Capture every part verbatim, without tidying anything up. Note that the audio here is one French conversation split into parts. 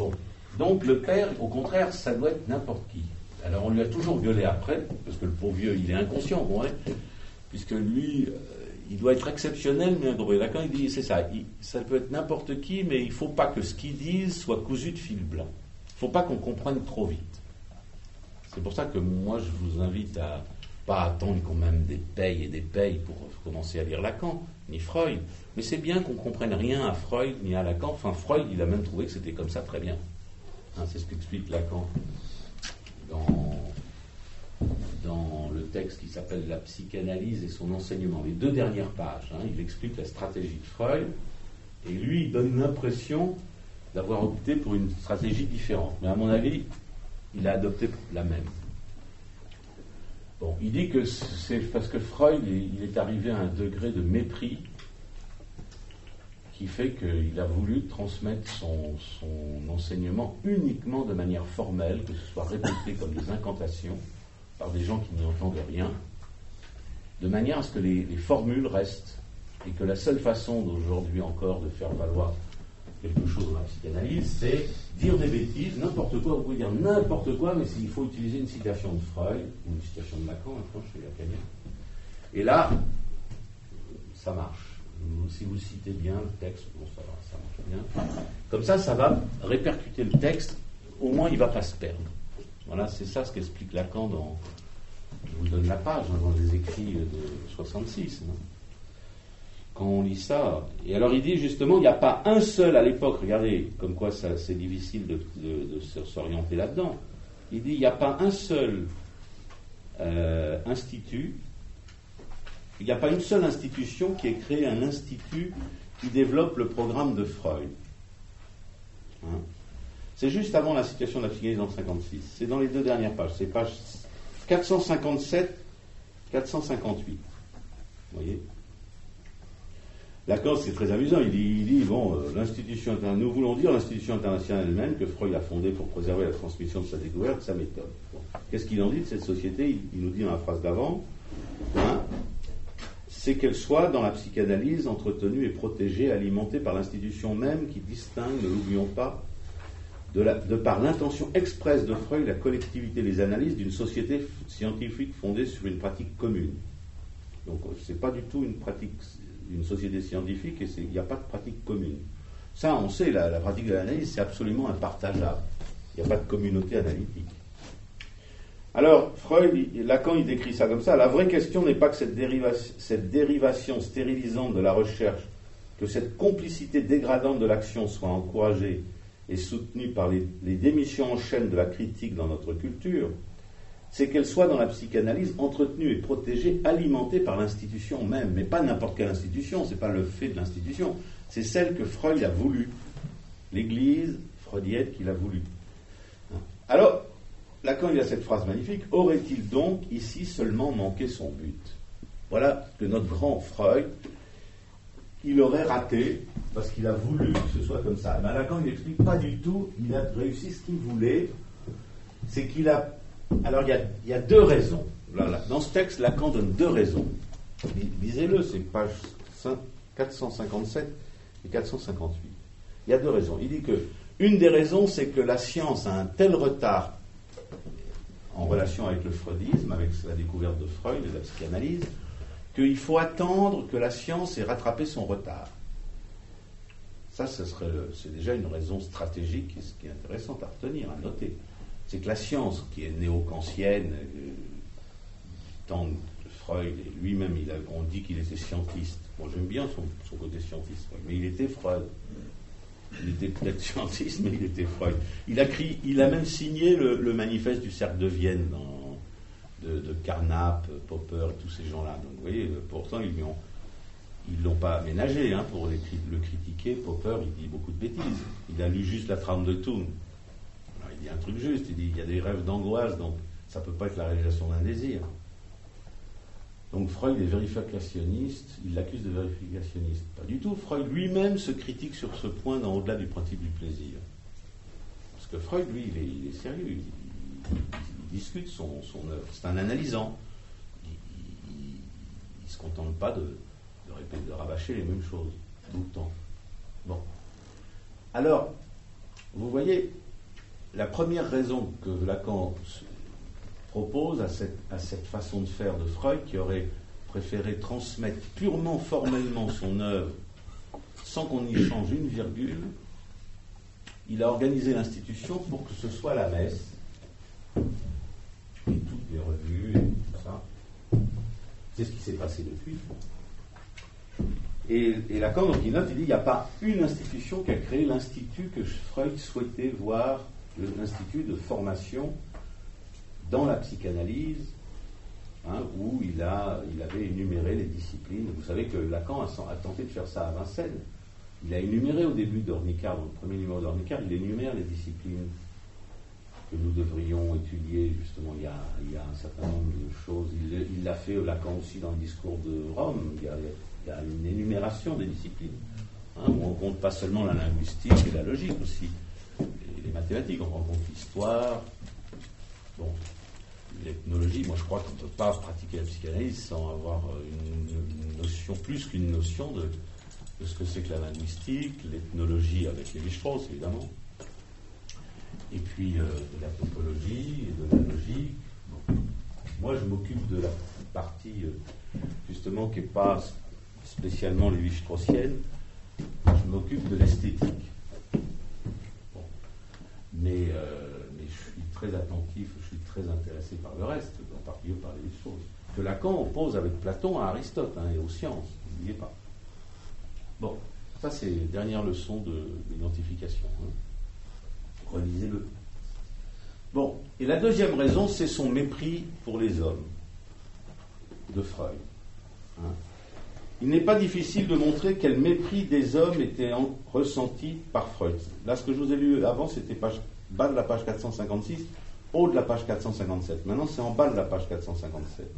Bon. Donc le père, au contraire, ça doit être n'importe qui. Alors on lui a toujours gueulé après, parce que le pauvre vieux, il est inconscient, bon, hein, puisque lui, euh, il doit être exceptionnel, mais un Lacan, il dit, c'est ça, il, ça peut être n'importe qui, mais il ne faut pas que ce qu'il dise soit cousu de fil blanc. Il ne faut pas qu'on comprenne trop vite. C'est pour ça que moi, je vous invite à pas attendre quand même des payes et des payes pour commencer à lire Lacan, ni Freud, mais c'est bien qu'on ne comprenne rien à Freud ni à Lacan. Enfin, Freud, il a même trouvé que c'était comme ça très bien. Hein, c'est ce qu'explique Lacan dans, dans le texte qui s'appelle La psychanalyse et son enseignement. Les deux dernières pages, hein, il explique la stratégie de Freud, et lui, il donne l'impression d'avoir opté pour une stratégie différente. Mais à mon avis, il a adopté la même. Bon, il dit que c'est parce que Freud, il est arrivé à un degré de mépris qui fait qu'il a voulu transmettre son, son enseignement uniquement de manière formelle, que ce soit répété comme des incantations par des gens qui n'y entendent rien, de manière à ce que les, les formules restent, et que la seule façon d'aujourd'hui encore de faire valoir quelque chose dans la psychanalyse, c'est dire des bêtises, n'importe quoi, vous pouvez dire n'importe quoi, mais il faut utiliser une citation de Freud, ou une citation de Lacan, maintenant chez Lacanien. Et là, ça marche. Si vous citez bien le texte, bon, ça va, ça marche bien. Comme ça, ça va répercuter le texte, au moins il ne va pas se perdre. Voilà, c'est ça ce qu'explique Lacan dans, je vous donne la page, hein, dans les écrits de soixante-six. Hein. Quand on lit ça, et alors il dit justement, il n'y a pas un seul à l'époque, regardez, comme quoi ça, c'est difficile de, de, de s'orienter là-dedans, il dit, il n'y a pas un seul euh, institut, il n'y a pas une seule institution qui ait créé un institut qui développe le programme de Freud. Hein? C'est juste avant la citation de la psychanalyse en cinquante-six. C'est dans les deux dernières pages. C'est pages quatre cent cinquante-sept, quatre cent cinquante-huit. Vous voyez ? Lacan, c'est très amusant. Il dit, il dit bon, euh, l'institution, nous voulons dire l'institution internationale elle-même que Freud a fondée pour préserver la transmission de sa découverte, de sa méthode. Bon. Qu'est-ce qu'il en dit de cette société ? il, il nous dit dans la phrase d'avant, hein, c'est qu'elle soit, dans la psychanalyse, entretenue et protégée, alimentée par l'institution même qui distingue, ne l'oublions pas, de, la, de par l'intention expresse de Freud, la collectivité des analyses d'une société scientifique fondée sur une pratique commune. Donc, c'est pas du tout une pratique, une société scientifique, et il n'y a pas de pratique commune. Ça, on sait, la, la pratique de l'analyse, c'est absolument impartageable. Il n'y a pas de communauté analytique. Alors, Freud, Lacan, il décrit ça comme ça. La vraie question n'est pas que cette dérivation, cette dérivation stérilisante de la recherche, que cette complicité dégradante de l'action soit encouragée et soutenue par les, les démissions en chaîne de la critique dans notre culture, c'est qu'elle soit dans la psychanalyse entretenue et protégée, alimentée par l'institution même, mais pas n'importe quelle institution, c'est pas le fait de l'institution, c'est celle que Freud a voulu, l'Église freudienne qu'il a voulu. Alors, Lacan, il a cette phrase magnifique, aurait-il donc ici seulement manqué son but ? Voilà que notre grand Freud, il aurait raté, parce qu'il a voulu que ce soit comme ça. Mais Lacan, il n'explique pas du tout, il a réussi ce qu'il voulait, c'est qu'il a... Alors, il y a, il y a deux raisons. Là, là, dans ce texte, Lacan donne deux raisons. Lisez-le, c'est page quatre cent cinquante-sept et quatre cent cinquante-huit. Il y a deux raisons. Il dit que une des raisons, c'est que la science a un tel retard en relation avec le freudisme, avec la découverte de Freud et de la psychanalyse, qu'il faut attendre que la science ait rattrapé son retard. Ça, ce serait, c'est déjà une raison stratégique qui est intéressante à retenir, à noter. C'est que la science, qui est néo-kantienne, euh, du temps de Freud, et lui-même, il a, on dit qu'il était scientiste. Bon, j'aime bien son, son côté scientiste, mais il était Freud. Il était peut-être scientiste, mais il était Freud. Il a, cri, il a même signé le, le manifeste du cercle de Vienne dans, de, de Carnap, Popper et tous ces gens-là. Donc, vous voyez, pourtant, ils ne ils l'ont pas aménagé hein, pour les, le critiquer. Popper, il dit beaucoup de bêtises. Il a lu juste la trame de Thun. Alors, il dit un truc juste. Il dit il y a des rêves d'angoisse, donc ça ne peut pas être la réalisation d'un désir. Donc Freud est vérificationniste, il l'accuse de vérificationniste. Pas du tout. Freud lui-même se critique sur ce point dans Au-delà du principe du plaisir. Parce que Freud, lui, il est, il est sérieux, il, il, il discute son, son œuvre. C'est un analysant. Il ne se contente pas de, de répéter, de rabâcher les mêmes choses tout le temps. Bon. Alors, Vous voyez, la première raison que Lacan propose à cette, à cette façon de faire de Freud, qui aurait préféré transmettre purement formellement son œuvre sans qu'on y change une virgule, il a organisé l'institution pour que ce soit la messe, et toutes les revues, et tout ça. C'est ce qui s'est passé depuis. Et, et Lacan, donc, il note, il dit, il n'y a pas une institution qui a créé l'institut que Freud souhaitait voir, l'institut de formation dans la psychanalyse, hein, où il, a, il avait énuméré les disciplines. Vous savez que Lacan a, a tenté de faire ça à Vincennes. Il a énuméré au début d'Ornicard, dans le premier numéro d'Ornicard, il énumère les disciplines que nous devrions étudier, justement. Il y a, il y a un certain nombre de choses. Il, il l'a fait, Lacan aussi, dans le discours de Rome. Il y a, il y a une énumération des disciplines, hein, où on compte pas seulement la linguistique et la logique aussi, et les mathématiques, on rencontre l'histoire. Bon, l'ethnologie, moi je crois qu'on ne peut pas pratiquer la psychanalyse sans avoir une, une notion, plus qu'une notion de, de ce que c'est que la linguistique, l'ethnologie avec Lévi-Strauss évidemment, et puis euh, de la topologie et de la logique. Bon. Moi je m'occupe de la partie euh, justement qui n'est pas spécialement lévi-straussienne, je m'occupe de l'esthétique. Bon. Mais, euh, mais je suis très attentif, je suis très intéressé par le reste, en particulier par les choses que Lacan oppose avec Platon à Aristote, hein, et aux sciences, n'oubliez pas. Bon, ça c'est la dernière leçon de, d'identification. Hein. Relisez-le. Bon, et la deuxième raison, c'est son mépris pour les hommes, de Freud. Hein. Il n'est pas difficile de montrer quel mépris des hommes était en, ressenti par Freud. Là, ce que je vous ai lu avant, c'était page, bas de la page quatre cent cinquante-six, haut de la page quatre cent cinquante-sept. Maintenant, c'est en bas de la page quatre cent cinquante-sept.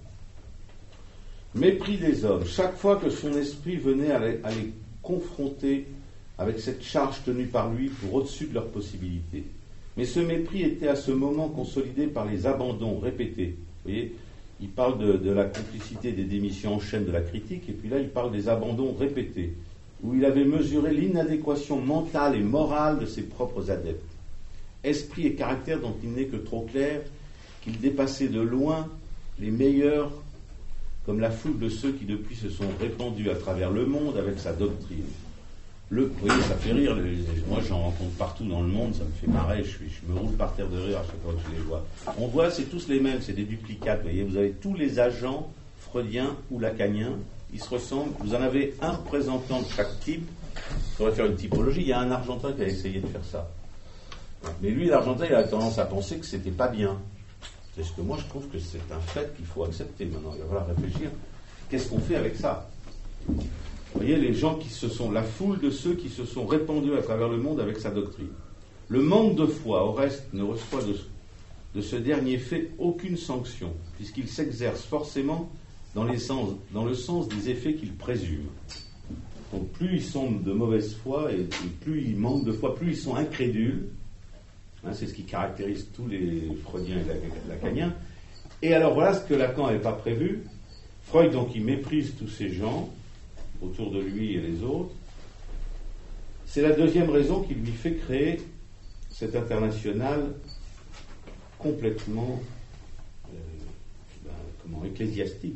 Mépris des hommes. Chaque fois que son esprit venait à les, à les confronter avec cette charge tenue par lui pour au-dessus de leurs possibilités. Mais ce mépris était à ce moment consolidé par les abandons répétés. Vous voyez, il parle de, de la complicité des démissions en chaîne de la critique, et puis là, il parle des abandons répétés, où il avait mesuré l'inadéquation mentale et morale de ses propres adeptes. Esprit et caractère dont il n'est que trop clair qu'il dépassait de loin les meilleurs, comme la foule de ceux qui depuis se sont répandus à travers le monde avec sa doctrine. Le, vous voyez, ça fait rire, les, moi j'en rencontre partout dans le monde, ça me fait marrer, je, suis, je me roule par terre de rire à chaque fois que je les vois. On voit, c'est tous les mêmes, c'est des duplicates, vous voyez, vous avez tous les agents freudiens ou lacaniens, ils se ressemblent, vous en avez un représentant de chaque type, il faudrait faire une typologie, il y a un Argentin qui a essayé de faire ça. Mais lui, l'Argentin, il a tendance à penser que c'était pas bien. C'est ce que moi je trouve que c'est un fait qu'il faut accepter maintenant, il va falloir réfléchir, qu'est-ce qu'on fait avec ça ? Vous voyez, les gens qui se sont, la foule de ceux qui se sont répandus à travers le monde avec sa doctrine. Le manque de foi, au reste, ne reçoit de, de ce dernier fait aucune sanction, puisqu'il s'exerce forcément dans, les sens, dans le sens des effets qu'il présume. Donc plus ils sont de mauvaise foi, et, et plus ils manquent de foi, plus ils sont incrédules, hein, c'est ce qui caractérise tous les freudiens et lacaniens. Et alors voilà ce que Lacan n'avait pas prévu. Freud, donc, il méprise tous ces gens autour de lui et les autres. C'est la deuxième raison qui lui fait créer cette internationale complètement euh, ben, comment, ecclésiastique.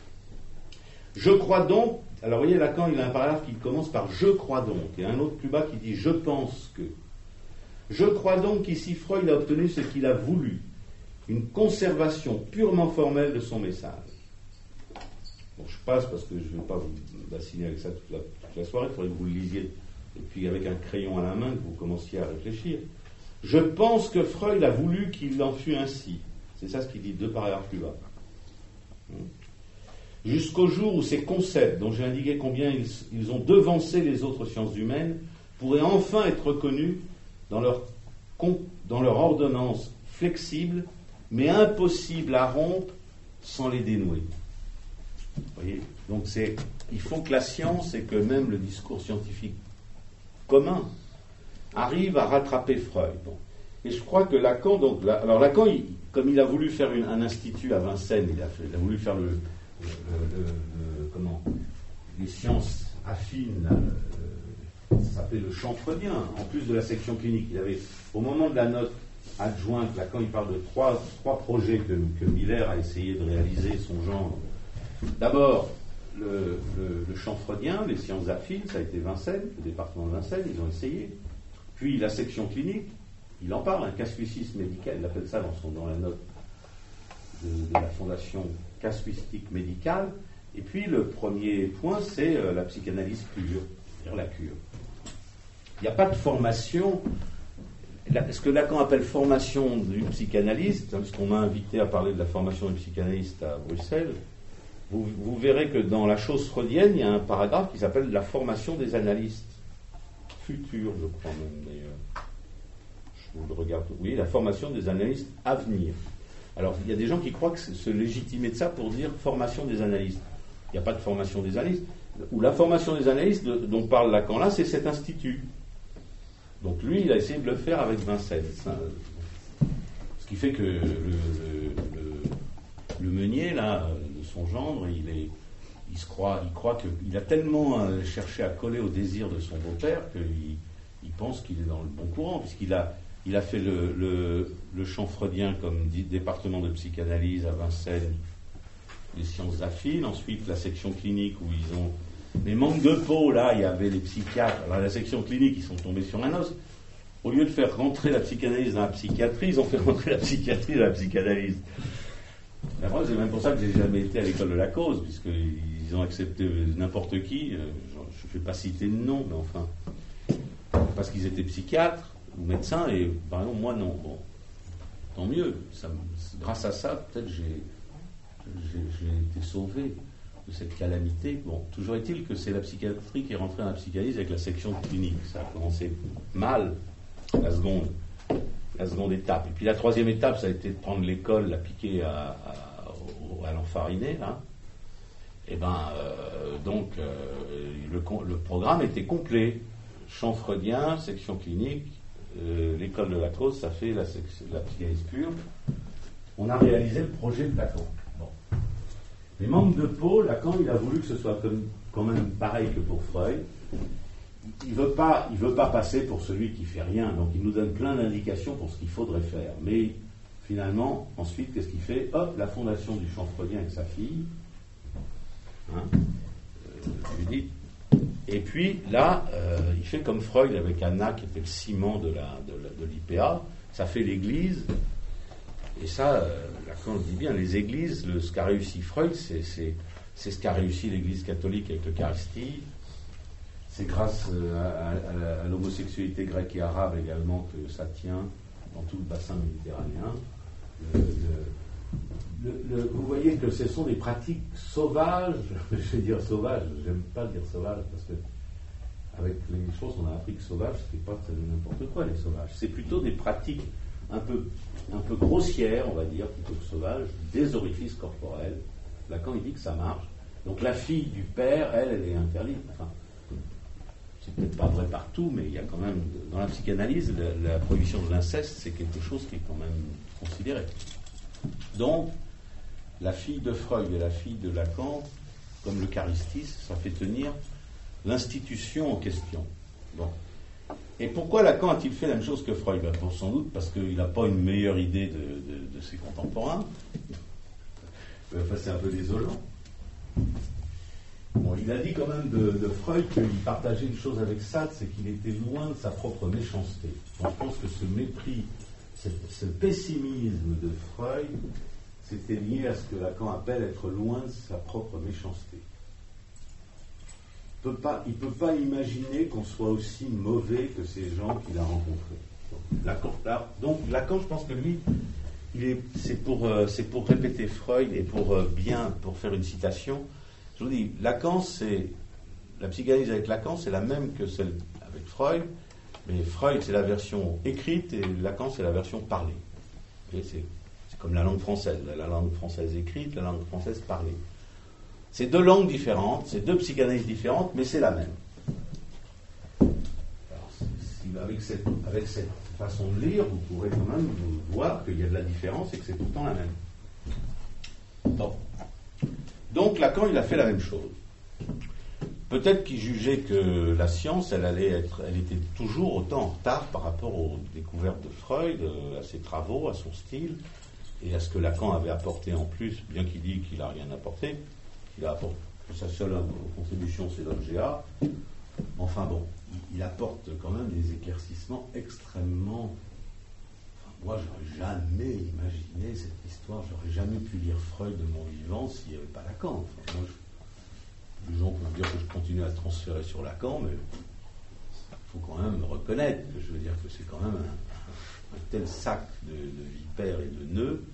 Je crois donc, alors vous voyez, Lacan, il a un paragraphe qui commence par « je crois donc », et un autre plus bas qui dit « je pense que ». Je crois donc qu'ici Freud a obtenu ce qu'il a voulu, une conservation purement formelle de son message. Bon, je passe parce que je ne vais pas vous bassiner avec ça toute la, toute la soirée, il faudrait que vous le lisiez, et puis avec un crayon à la main, que vous commenciez à réfléchir. Je pense que Freud a voulu qu'il en fût ainsi. C'est ça ce qu'il dit deux paragraphes plus bas. Jusqu'au jour où ces concepts, dont j'ai indiqué combien ils, ils ont devancé les autres sciences humaines, pourraient enfin être reconnus dans leur, dans leur ordonnance flexible, mais impossible à rompre sans les dénouer. Vous voyez, donc c'est, il faut que la science et que même le discours scientifique commun arrive à rattraper Freud. Bon. Et je crois que Lacan, donc, la, alors Lacan, il, comme il a voulu faire une, un institut à Vincennes, il a, fait, il a voulu faire le, le, le, le, le comment, les sciences affines, euh, ça s'appelait le champ freudien, en plus de la section clinique. Il avait, au moment de la note adjointe, là, quand il parle de trois, trois projets que, que Miller a essayé de réaliser, son genre, d'abord, le, le, le champ freudien, les sciences affines, ça a été Vincennes, le département de Vincennes, ils ont essayé. Puis la section clinique, il en parle, un casuisme médical, il appelle ça dans, son, dans la note de, de la fondation casuistique médicale. Et puis le premier point, c'est euh, la psychanalyse pure, c'est-à-dire la cure. Il n'y a pas de formation. La, ce que Lacan appelle formation du psychanalyste, puisqu'on m'a invité à parler de la formation du psychanalyste à Bruxelles, vous, vous verrez que dans la chose freudienne, il y a un paragraphe qui s'appelle la formation des analystes futurs, je crois même, mais euh, je vous le regarde. Oui, la formation des analystes à venir. Alors, il y a des gens qui croient que c'est se légitimer de ça pour dire formation des analystes. Il n'y a pas de formation des analystes. Ou la formation des analystes de, dont parle Lacan là, c'est cet institut. Donc lui, il a essayé de le faire avec Vincennes. Ça, ce qui fait que le, le, le, le Meunier, là, de son gendre, il, est, il se croit, il croit qu'il a tellement euh, cherché à coller au désir de son beau-père qu'il il pense qu'il est dans le bon courant, puisqu'il a, il a fait le, le, le champ freudien comme dit, département de psychanalyse à Vincennes, les sciences affines, ensuite la section clinique où ils ont... Mais manque de peau, là, il y avait les psychiatres. Alors, la section clinique, ils sont tombés sur un os. Au lieu de faire rentrer la psychanalyse dans la psychiatrie, ils ont fait rentrer la psychiatrie dans la psychanalyse. La preuve, c'est même pour ça que j'ai jamais été à l'école de la cause, puisqu'ils ont accepté n'importe qui. Je ne vais pas citer de nom, mais enfin, parce qu'ils étaient psychiatres ou médecins, et par exemple, moi, non. Bon, tant mieux. Ça, grâce à ça, peut-être, j'ai, j'ai, j'ai été sauvé de cette calamité. Bon, toujours est-il que c'est la psychiatrie qui est rentrée dans la psychanalyse avec la section clinique. Ça a commencé mal, la seconde, la seconde étape. Et puis la troisième étape, ça a été de prendre l'école, la piquer à, à, à l'enfariné, là. Et ben, euh, donc, euh, le, le programme était complet. Champ freudien, section clinique, euh, l'école de la cause, ça fait la, section, la psychanalyse pure. On a réalisé le projet de Lacan. Mais manque de peau, Lacan, il a voulu que ce soit comme, quand même pareil que pour Freud. Il ne veut pas, il veut pas passer pour celui qui fait rien, donc il nous donne plein d'indications pour ce qu'il faudrait faire. Mais finalement, ensuite, qu'est-ce qu'il fait? Hop, la fondation du champ freudien avec sa fille, hein, euh, Judith. Et puis là, euh, il fait comme Freud avec Anna, qui était le ciment de, la, de, la, de l'I P A, ça fait l'Église. Et ça, euh, Lacan le dit bien, les églises, le, ce qu'a réussi Freud, c'est, c'est, c'est ce qu'a réussi l'Église catholique avec l'Eucharistie. C'est grâce euh, à, à, à l'homosexualité grecque et arabe également que ça tient dans tout le bassin méditerranéen. Le, le, le, le, vous voyez que ce sont des pratiques sauvages, je vais dire sauvages, j'aime pas dire sauvages, parce que avec les choses, on a appris que sauvage, c'est pas n'importe quoi les sauvages. C'est plutôt des pratiques un peu, un peu grossière, on va dire, plutôt que sauvage, des orifices corporels. Lacan, il dit que ça marche. Donc la fille du père, elle, elle est interdite. Enfin, c'est peut-être pas vrai partout, mais il y a quand même, dans la psychanalyse, la, la prohibition de l'inceste, c'est quelque chose qui est quand même considéré. Donc, la fille de Freud et la fille de Lacan, comme l'Eucharistie, ça fait tenir l'institution en question. Bon. Et pourquoi Lacan a-t-il fait la même chose que Freud? Ben, sans doute parce qu'il n'a pas une meilleure idée de, de, de ses contemporains. Enfin, c'est un peu désolant. Bon, il a dit quand même de, de Freud qu'il partageait une chose avec Sartre, c'est qu'il était loin de sa propre méchanceté. Donc, je pense que ce mépris, ce, ce pessimisme de Freud, c'était lié à ce que Lacan appelle être loin de sa propre méchanceté. Il ne peut pas imaginer qu'on soit aussi mauvais que ces gens qu'il a rencontrés. Donc Lacan, là, donc, Lacan, je pense que lui, il est, c'est, pour, euh, c'est pour répéter Freud et pour euh, bien, pour faire une citation. Je vous dis, Lacan, c'est, la psychanalyse avec Lacan, c'est la même que celle avec Freud, mais Freud, c'est la version écrite et Lacan, c'est la version parlée. Et c'est, c'est comme la langue française, la langue française écrite, la langue française parlée. C'est deux langues différentes, c'est deux psychanalyses différentes, mais c'est la même. Alors, si, avec, cette, avec cette façon de lire, vous pourrez quand même voir qu'il y a de la différence et que c'est tout le temps la même. Bon. Donc Lacan, il a fait la même chose. Peut-être qu'il jugeait que la science, elle allait être, elle était toujours autant en retard par rapport aux découvertes de Freud, à ses travaux, à son style, et à ce que Lacan avait apporté en plus, bien qu'il dise qu'il n'a rien apporté, qu'il a apporté, que sa seule contribution c'est l'objet A. Enfin bon, il apporte quand même des éclaircissements extrêmement... Enfin, moi, j'aurais jamais imaginé cette histoire, j'aurais jamais pu lire Freud de mon vivant s'il n'y avait pas Lacan. Enfin, moi, je... les gens peuvent dire que je continue à transférer sur Lacan, mais il faut quand même reconnaître que je veux dire que c'est quand même un, un tel sac de, de vipères et de nœuds.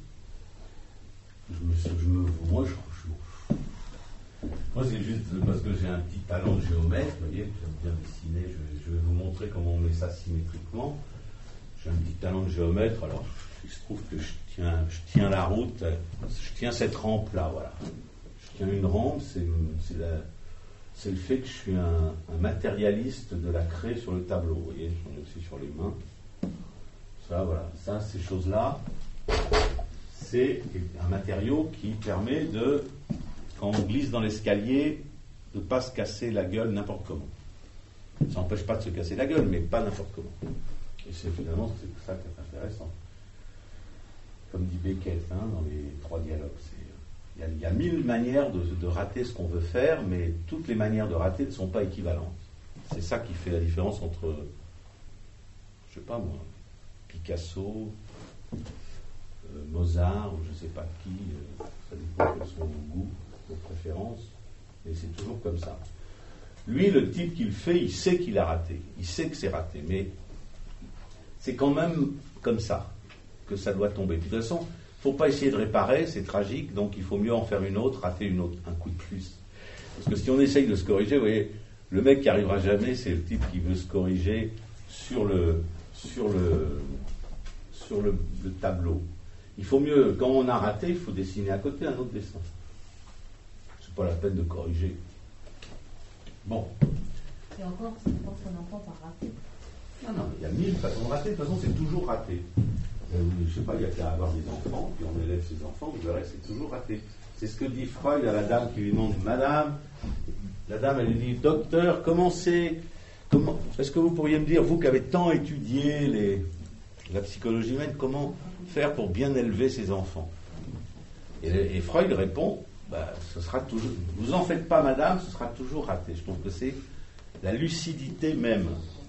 Je me, je me, moi, je, je, moi, c'est juste parce que j'ai un petit talent de géomètre, vous voyez, j'aime bien dessiner, je, je vais vous montrer comment on met ça symétriquement. J'ai un petit talent de géomètre, alors il se trouve que je tiens, je tiens la route, je tiens cette rampe-là, voilà. Je tiens une rampe, c'est, c'est, la, c'est le fait que je suis un, un matérialiste de la craie sur le tableau, vous voyez, j'en ai aussi sur les mains. Ça, voilà, ça, ces choses-là, c'est un matériau qui permet de, quand on glisse dans l'escalier, de ne pas se casser la gueule n'importe comment. Ça n'empêche pas de se casser la gueule, mais pas n'importe comment. Et c'est finalement c'est ça qui est intéressant. Comme dit Beckett hein, dans les trois dialogues, il y, y a mille manières de, de rater ce qu'on veut faire, mais toutes les manières de rater ne sont pas équivalentes. C'est ça qui fait la différence entre, je sais pas moi, Picasso, euh, Mozart, ou je sais pas qui, euh, ça dépend quels sont vos goûts, vos préférences, et c'est toujours comme ça. Lui, le type qu'il fait, il sait qu'il a raté, il sait que c'est raté, mais c'est quand même comme ça que ça doit tomber. Puis de toute façon, il ne faut pas essayer de réparer, c'est tragique, donc il faut mieux en faire une autre, rater une autre, un coup de plus. Parce que si on essaye de se corriger, vous voyez, le mec qui arrivera jamais, c'est le type qui veut se corriger sur le, sur le, sur le, le tableau. Il faut mieux, quand on a raté, il faut dessiner à côté un autre dessin. C'est pas la peine de corriger. Bon. Et encore, c'est pas ce qu'on entend par rater. Non, non, il y a mille façons de rater. De toute façon, c'est toujours raté. Euh, je sais pas, il y a qu'à avoir des enfants, puis on élève ses enfants, vous verrez, c'est toujours raté. C'est ce que dit Freud à la dame qui lui demande « Madame », la dame, elle lui dit « Docteur, comment c'est, comment, est-ce que vous pourriez me dire, vous qui avez tant étudié les, la psychologie humaine, comment faire pour bien élever ses enfants ?» et, et Freud répond bah, « Ce sera toujours, vous en faites pas, madame, ce sera toujours raté. » Je trouve que c'est la lucidité même.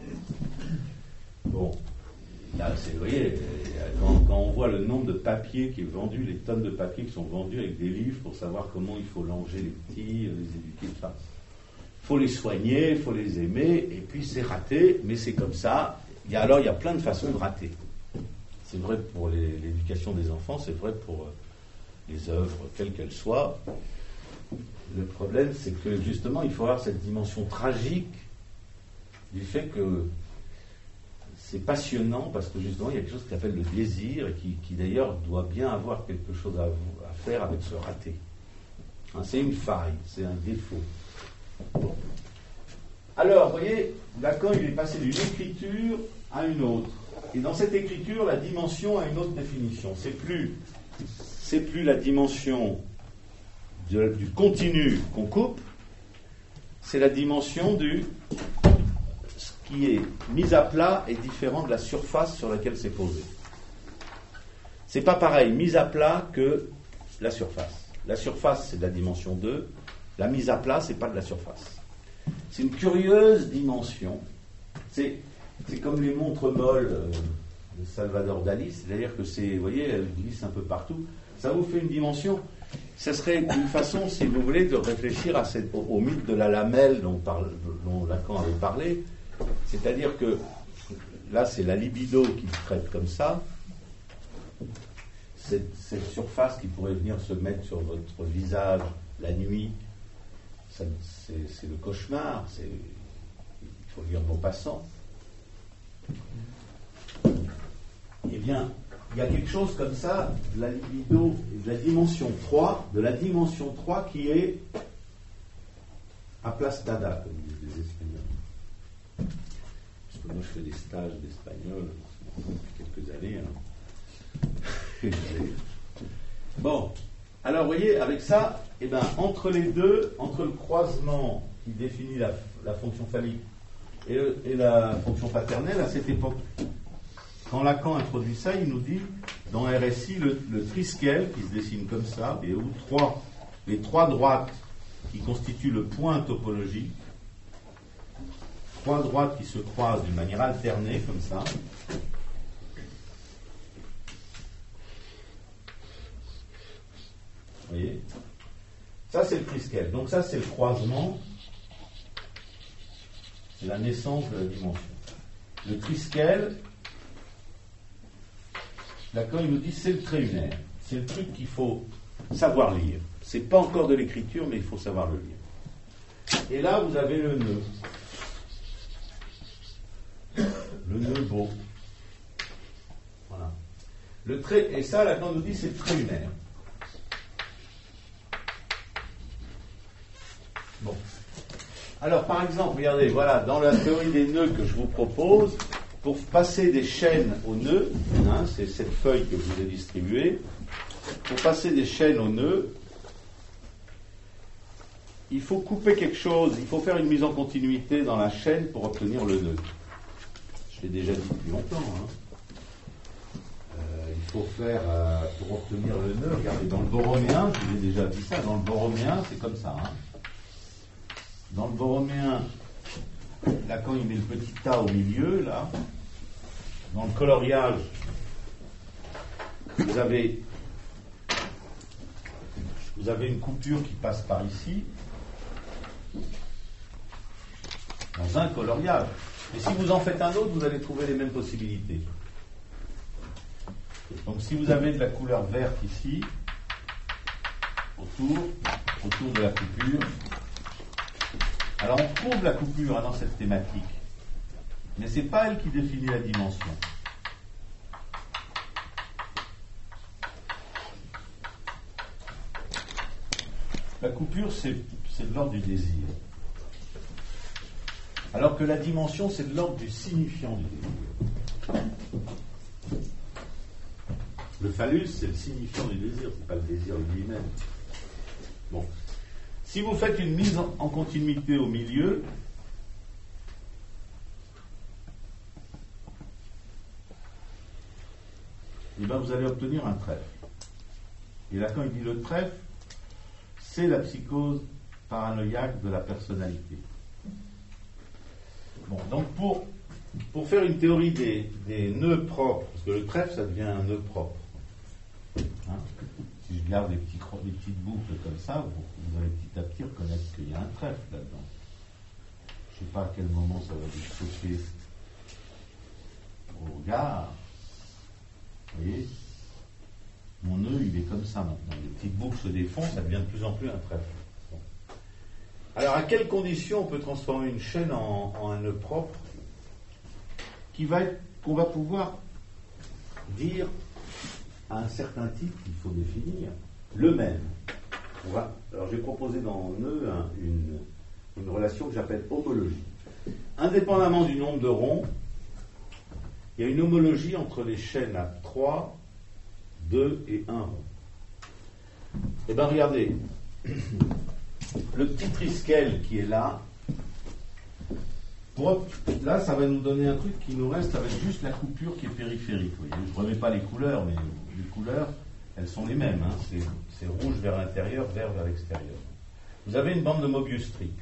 Bon, là, c'est, vous voyez, quand, quand on voit le nombre de papiers qui est vendu, les tonnes de papiers qui sont vendus avec des livres pour savoir comment il faut langer les petits, les éduquer, tout ça. Il faut les soigner, il faut les aimer, et puis c'est raté, mais c'est comme ça. Il y a, alors, il y a plein de façons de rater. C'est vrai pour les, l'éducation des enfants, c'est vrai pour euh, les œuvres, quelles qu'elles soient. Le problème, c'est que justement, il faut avoir cette dimension tragique du fait que c'est passionnant parce que justement il y a quelque chose qui s'appelle le désir et qui, qui d'ailleurs doit bien avoir quelque chose à, à faire avec ce raté. Hein, c'est une faille, c'est un défaut. Bon. Alors, vous voyez, Lacan il est passé d'une écriture à une autre. Et dans cette écriture, la dimension a une autre définition. C'est plus, c'est plus la dimension de, du continu qu'on coupe, c'est la dimension du qui est mise à plat est différent de la surface sur laquelle c'est posé. C'est pas pareil, mise à plat que la surface. La surface, c'est de la dimension deux. La mise à plat, c'est pas de la surface. C'est une curieuse dimension. C'est, c'est comme les montres molles de Salvador Dali, c'est-à-dire que c'est, vous voyez, elles glissent un peu partout. Ça vous fait une dimension. Ça serait une façon, si vous voulez, de réfléchir à cette, au, au mythe de la lamelle dont, parle, dont Lacan avait parlé. C'est-à-dire que là, c'est la libido qui traite comme ça. Cette, cette surface qui pourrait venir se mettre sur votre visage la nuit, ça, c'est, c'est le cauchemar. C'est, il faut lire Maupassant. Eh bien, il y a quelque chose comme ça, de la libido, de la dimension trois, de la dimension trois qui est aplastada, comme disent les Espagnols. Parce que moi, je fais des stages d'espagnol depuis quelques années. Hein. Bon, alors, vous voyez, avec ça, eh ben, entre les deux, entre le croisement qui définit la, la fonction phallique et, et la fonction paternelle à cette époque. Quand Lacan introduit ça, il nous dit, dans R S I, le, le triskel, qui se dessine comme ça, et où trois, les trois droites qui constituent le point topologique, trois droites qui se croisent d'une manière alternée, comme ça. Vous voyez ? Ça, c'est le triskel. Donc ça, c'est le croisement. C'est la naissance de la dimension. Le triskel, Lacan, il nous dit, c'est le trait lunaire. C'est le truc qu'il faut savoir lire. C'est pas encore de l'écriture, mais il faut savoir le lire. Et là, vous avez le nœud. Le nœud beau. Voilà. Le trait, et ça, Lacan nous dit, c'est le trait lunaire. Bon. Alors, par exemple, regardez, voilà, dans la théorie des nœuds que je vous propose, pour passer des chaînes aux nœuds, hein, c'est cette feuille que je vous ai distribuée, pour passer des chaînes aux nœuds, il faut couper quelque chose, il faut faire une mise en continuité dans la chaîne pour obtenir le nœud. Je l'ai déjà dit depuis longtemps. Hein. Euh, il faut faire, euh, pour obtenir le nœud, regardez, dans le borroméen, je vous ai déjà dit ça, dans le borroméen, c'est comme ça. Hein. Dans le borroméen, Lacan, il met le petit tas au milieu, là. Dans le coloriage, vous avez, vous avez une coupure qui passe par ici, dans un coloriage. Et si vous en faites un autre, vous allez trouver les mêmes possibilités. Donc si vous avez de la couleur verte ici, autour, autour de la coupure, alors on trouve la coupure hein, dans cette thématique, mais ce n'est pas elle qui définit la dimension. La coupure, c'est, c'est de l'ordre du désir. Alors que la dimension, c'est de l'ordre du signifiant du désir. Le phallus, c'est le signifiant du désir, c'est pas le désir lui-même. Bon. Si vous faites une mise en, en continuité au milieu, eh bien vous allez obtenir un trèfle. Et là, quand il dit le trèfle, c'est la psychose paranoïaque de la personnalité. Bon, donc pour, pour faire une théorie des, des nœuds propres, parce que le trèfle, ça devient un nœud propre. Hein? Si je garde les, petits, les petites boucles comme ça, vous, vous allez petit à petit reconnaître qu'il y a un trèfle là-dedans. Je ne sais pas à quel moment ça va vous choquer au regard. Vous voyez ? Mon nœud, il est comme ça maintenant. Les petites boucles se défoncent, ça devient de plus en plus un trèfle. Bon. Alors, à quelles conditions on peut transformer une chaîne en, en un nœud propre qui va être, qu'on va pouvoir dire à un certain type qu'il faut définir le même. On va, alors, j'ai proposé dans nœud hein, une, une relation que j'appelle homologie. Indépendamment du nombre de ronds, il y a une homologie entre les chaînes à trois, deux et un rond. Eh bien, regardez, le petit triskel qui est là, pour, là, ça va nous donner un truc qui nous reste avec juste la coupure qui est périphérique. Vous voyez, je ne remets pas les couleurs, mais les couleurs, elles sont les mêmes. Hein. C'est, c'est rouge vers l'intérieur, vert vers l'extérieur. Vous avez une bande de Mobius stricte.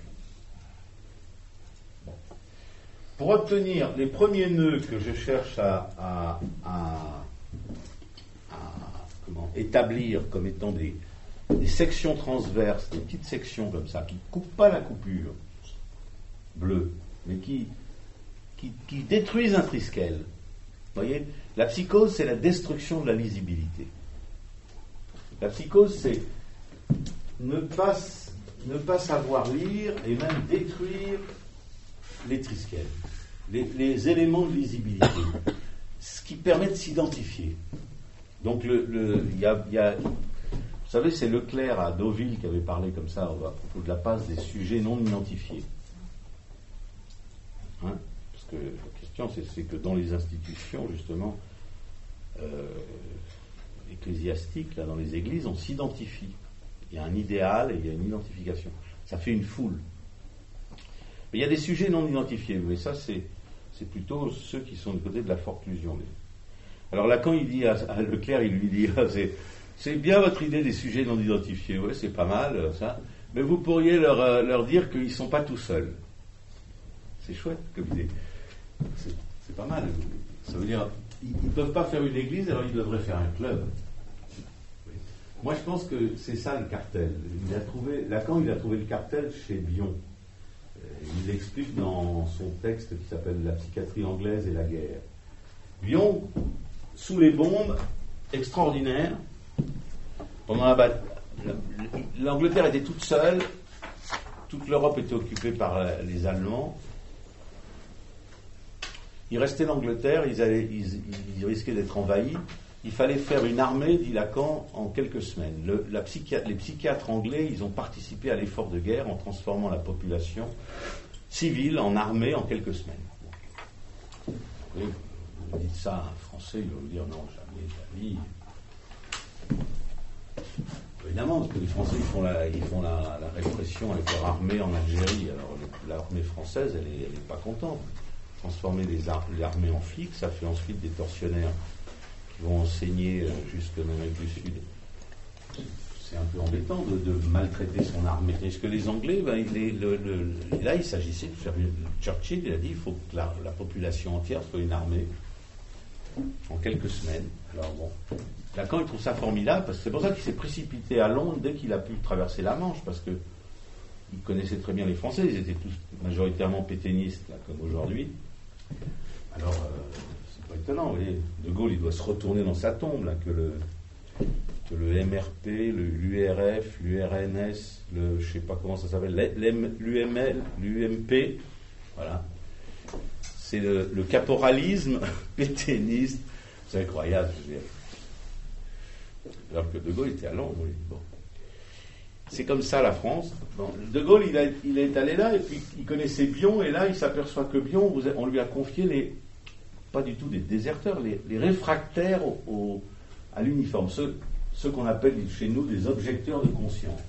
Bon. Pour obtenir les premiers nœuds que je cherche à, à, à, à comment, établir comme étant des, des sections transverses, des petites sections comme ça, qui ne coupent pas la coupure bleue, mais qui, qui, qui détruisent un triskel. Vous voyez, la psychose, c'est la destruction de la lisibilité. La psychose, c'est ne pas, ne pas savoir lire et même détruire les triskels, les, les éléments de lisibilité, ce qui permet de s'identifier. Donc, le, le, y a, y a, vous savez, c'est Leclerc à Deauville qui avait parlé comme ça à propos de la passe des sujets non identifiés. Hein, parce que la question, c'est, c'est que dans les institutions, justement, euh, ecclésiastiques, là, dans les églises, on s'identifie. Il y a un idéal et il y a une identification. Ça fait une foule. Mais il y a des sujets non identifiés, mais ça, c'est, c'est plutôt ceux qui sont du côté de la forclusion. Alors Lacan, il dit à, à Leclerc, il lui dit, ah, c'est, c'est bien votre idée des sujets non identifiés, ouais, c'est pas mal, ça, mais vous pourriez leur, euh, leur dire qu'ils ne sont pas tout seuls. C'est chouette comme idée. C'est, c'est pas mal. Ça veut dire, ils ne peuvent pas faire une église, alors ils devraient faire un club. Moi, je pense que c'est ça le cartel. Il a trouvé, Lacan, il a trouvé le cartel chez Bion. Il l'explique dans son texte qui s'appelle La psychiatrie anglaise et la guerre. Bion, sous les bombes, extraordinaire. Pendant la bataille, l'Angleterre était toute seule, toute l'Europe était occupée par les Allemands. Il restait l'Angleterre, ils, allaient, ils, ils risquaient d'être envahis. Il fallait faire une armée, dit Lacan, en quelques semaines. Le, la psychiatre, les psychiatres anglais, ils ont participé à l'effort de guerre en transformant la population civile en armée en quelques semaines. Et vous dites ça à un Français, il va vous dire non, jamais de la vie. Évidemment, parce que les Français ils font, la, ils font la, la répression avec leur armée en Algérie. Alors l'armée française, elle n'est elle est pas contente. Transformer les, ar- les armées en flics, ça fait ensuite des tortionnaires qui vont enseigner euh, jusqu'en Amérique du Sud. C'est un peu embêtant de, de maltraiter son armée. Est-ce que les Anglais, ben, les, le, le, là, il s'agissait de faire une... Churchill, il a dit il faut que la, la population entière soit une armée en quelques semaines. Alors bon, Lacan, il trouve ça formidable, parce que c'est pour ça qu'il s'est précipité à Londres dès qu'il a pu traverser la Manche, parce que il connaissait très bien les Français, ils étaient tous majoritairement pétainistes, là, comme aujourd'hui. Alors, euh, c'est pas étonnant, vous voyez. De Gaulle, il doit se retourner dans sa tombe, là, que le, que le M R P, le, l'U R F, l'U R N S, le, je sais pas comment ça s'appelle, l'U M L, l'U M P, voilà. C'est le, le caporalisme pétainiste. C'est incroyable, je veux dire. Alors que De Gaulle était à Londres, oui. Bon. C'est comme ça la France. Bon, De Gaulle, il, a, il est allé là, et puis il connaissait Bion, et là, il s'aperçoit que Bion, vous a, on lui a confié les, pas du tout des déserteurs, les, les réfractaires au, au, à l'uniforme, ceux, ceux qu'on appelle chez nous des objecteurs de conscience.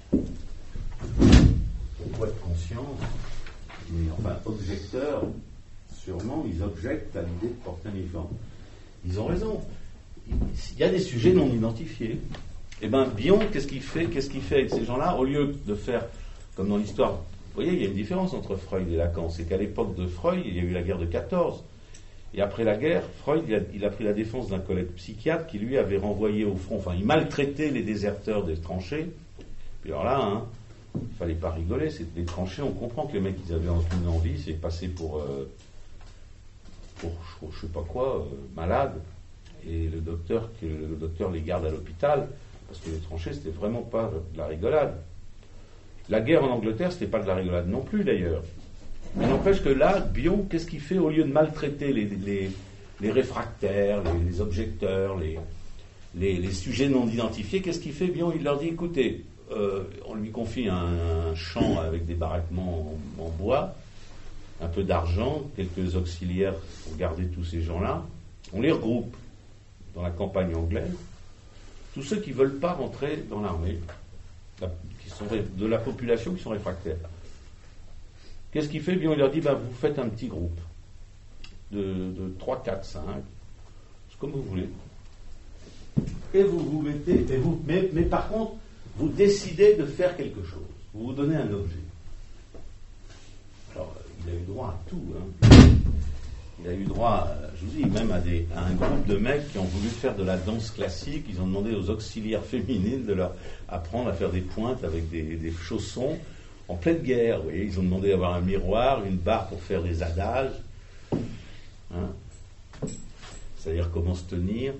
Pourquoi de conscience? Mais enfin, objecteurs, sûrement, ils objectent à l'idée de porter un uniforme. Ils ont raison. Il y a des sujets non identifiés. Eh bien, Bion, qu'est-ce qu'il fait Qu'est-ce qu'il fait avec ces gens-là? Au lieu de faire, comme dans l'histoire, vous voyez, il y a une différence entre Freud et Lacan. C'est qu'à l'époque de Freud, il y a eu la guerre de quatorze. Et après la guerre, Freud, il a, il a pris la défense d'un collègue psychiatre qui, lui, avait renvoyé au front, enfin, il maltraitait les déserteurs des tranchées. Puis alors là, hein, il ne fallait pas rigoler. C'est, les tranchées, on comprend que les mecs, ils avaient aucune envie, c'est passé pour, euh, pour je ne sais pas quoi, euh, malade. Et le docteur, que le docteur les garde à l'hôpital, parce que les tranchées, c'était vraiment pas de la rigolade. La guerre en Angleterre, c'était pas de la rigolade non plus, d'ailleurs. Mais n'empêche que là, Bion, qu'est-ce qu'il fait au lieu de maltraiter les, les, les réfractaires, les, les objecteurs, les, les, les sujets non identifiés, qu'est-ce qu'il fait, Bion? Il leur dit, écoutez, euh, on lui confie un, un champ avec des baraquements en, en bois, un peu d'argent, quelques auxiliaires pour garder tous ces gens-là. On les regroupe dans la campagne anglaise. Tous ceux qui ne veulent pas rentrer dans l'armée, la, qui sont de la population qui sont réfractaires. Qu'est-ce qu'il fait? Bien, il leur dit, ben, vous faites un petit groupe de, de trois, quatre, cinq, c'est comme vous voulez. Et vous vous mettez, et vous, mais, mais par contre, vous décidez de faire quelque chose. Vous vous donnez un objet. Alors, il a eu droit à tout, hein. Il a eu droit, je vous dis, même à, des, à un groupe de mecs qui ont voulu faire de la danse classique. Ils ont demandé aux auxiliaires féminines de leur apprendre à faire des pointes avec des, des chaussons en pleine guerre. Vous voyez, ils ont demandé d'avoir un miroir, une barre pour faire des adages. Hein, c'est-à-dire comment se tenir.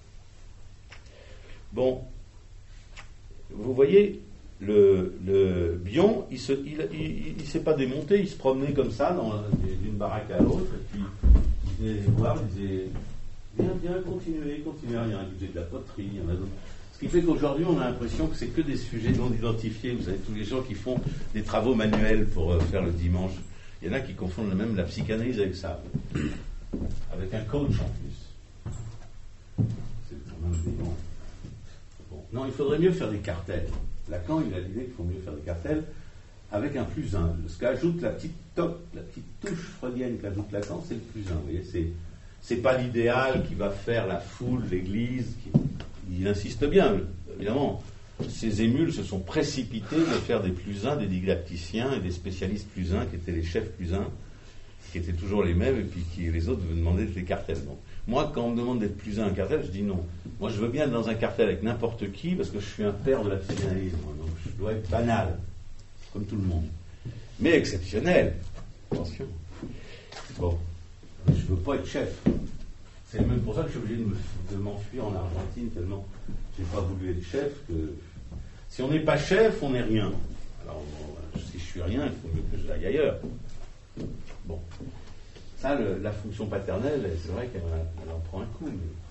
Bon, vous voyez, le, le Bion, il ne il, il, il s'est pas démonté, il se promenait comme ça dans, d'une baraque à l'autre, et puis il venait les voir, il disait viens, viens, continuez, continuez, il y a un budget de la poterie, il y en a d'autres. Ce qui fait qu'aujourd'hui, on a l'impression que c'est que des sujets non identifiés. Vous savez, tous les gens qui font des travaux manuels pour euh, faire le dimanche, il y en a qui confondent même la psychanalyse avec ça, avec un coach en plus. C'est quand même dément. Bon. Non, il faudrait mieux faire des cartels. Lacan, il a l'idée qu'il faut mieux faire des cartels. avec un plus un. Ce qu'ajoute la petite top, la petite touche freudienne qu'ajoute Lacan, c'est le plus un. Vous voyez, c'est, c'est pas l'idéal qui va faire la foule, l'Église. Qui, il insiste bien, évidemment. Ces émules se sont précipités de faire des plus uns, des didacticiens et des spécialistes plus uns, qui étaient les chefs plus uns, qui étaient toujours les mêmes, et puis qui les autres me demandaient d'être les cartels. Donc, moi, quand on me demande d'être plus un un cartel, je dis non. Moi, je veux bien être dans un cartel avec n'importe qui, parce que je suis un père de la psychanalyse. Donc, je dois être banal, comme tout le monde. Mais exceptionnel. Attention. Bon. Je ne veux pas être chef. C'est même pour ça que je suis obligé de, me, de m'enfuir en Argentine, tellement je n'ai pas voulu être chef. Que... Si on n'est pas chef, on n'est rien. Alors, bon, si je suis rien, il faut mieux que j'aille ailleurs. Bon. Ça, le, la fonction paternelle, c'est vrai qu'elle elle en prend un coup. Mais...